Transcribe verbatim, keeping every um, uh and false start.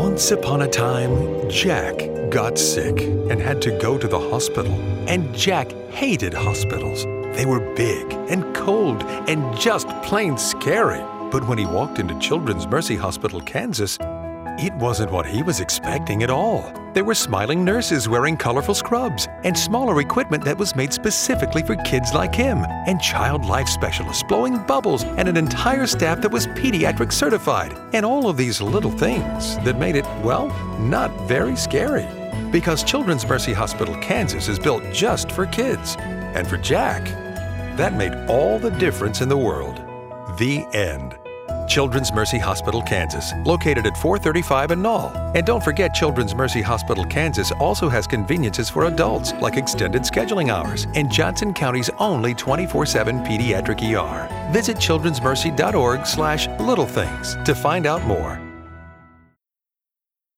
Once upon a time, Jack got sick and had to go to the hospital. And Jack hated hospitals. They were big and cold and just plain scary. But when he walked into Children's Mercy Hospital, Kansas, it wasn't what he was expecting at all. There were smiling nurses wearing colorful scrubs and smaller equipment that was made specifically for kids like him, and child life specialists blowing bubbles, and an entire staff that was pediatric certified, and all of these little things that made it, well, not very scary. Because Children's Mercy Hospital, Kansas is built just for kids. And for Jack, that made all the difference in the world. The end. Children's Mercy Hospital, Kansas, located at four thirty-five in Knoll. And don't forget, Children's Mercy Hospital, Kansas also has conveniences for adults, like extended scheduling hours and Johnson County's only twenty-four seven pediatric E R. Visit childrensmercy dot org slash little things to find out more.